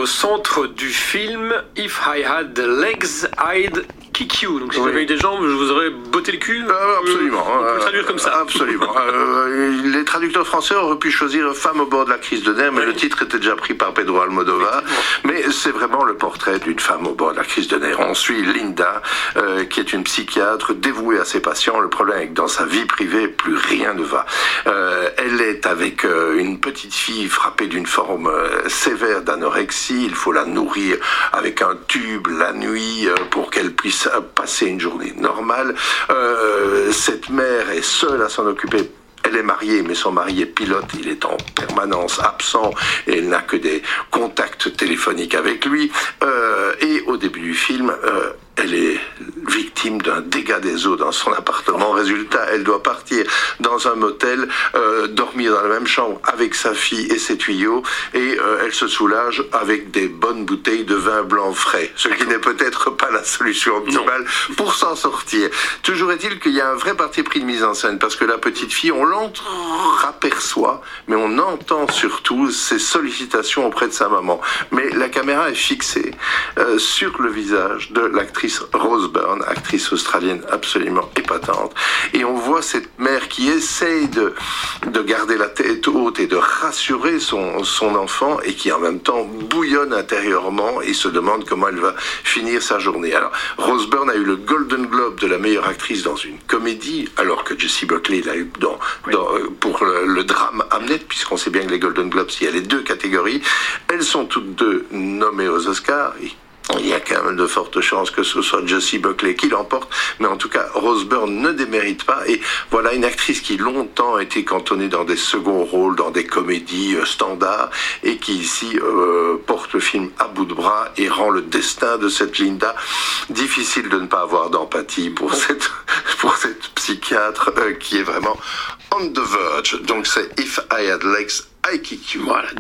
au centre du film If I Had Legs, I'd Kick You. Donc si j'avais eu des jambes, je vous aurais botté le cul. Absolument. On peut le traduire comme ça. Absolument. Les traducteurs français auraient pu choisir Femme au bord de la crise de nerfs, mais le titre était déjà pris par Pedro Almodovar. Mais c'est vraiment le portrait d'une femme au bord de la crise de nerfs. On suit Linda, qui est une psychiatre dévouée à ses patients. Le problème est que dans sa vie privée, plus rien ne va. Elle est avec une petite fille frappée d'une forme sévère d'anorexie. Il faut la nourrir avec un tube la nuit pour qu'elle puisse passer une journée normale. Cette mère est seule à s'en occuper. Elle est mariée, mais son mari est pilote, il est en permanence absent et elle n'a que des contacts téléphoniques avec lui. Et au début du film, elle est victime d'un dégât des eaux dans son appartement. Résultat, elle doit partir dans un motel, dormir dans la même chambre avec sa fille et ses tuyaux, et elle se soulage avec des bonnes bouteilles de vin blanc frais, ce qui n'est peut-être pas la solution optimale pour s'en sortir. Toujours est-il qu'il y a un vrai parti pris de mise en scène, parce que la petite fille, on l'entreaperçoit, mais on entend surtout ses sollicitations auprès de sa maman. Mais la caméra est fixée sur le visage de l'actrice Rose Byrne, actrice australienne absolument épatante, et on voit cette mère qui essaye de garder la tête haute et de rassurer son enfant, et qui en même temps bouillonne intérieurement et se demande comment elle va finir sa journée. Alors, Rose Byrne a eu le Golden Globe de la meilleure actrice dans une comédie, alors que Jessie Buckley l'a eu pour le drame Hamlet, puisqu'on sait bien que les Golden Globes, il y a les deux catégories. Elles sont toutes deux nommées aux Oscars. Il y a quand même de fortes chances que ce soit Jessie Buckley qui l'emporte, mais en tout cas, Rose Byrne ne démérite pas. Et voilà une actrice qui longtemps a été cantonnée dans des seconds rôles, dans des comédies standards, et qui ici porte le film à bout de bras et rend le destin de cette Linda difficile de ne pas avoir d'empathie pour cette psychiatre qui est vraiment on the verge. Donc c'est If I Had Legs, I Kick You. Voilà,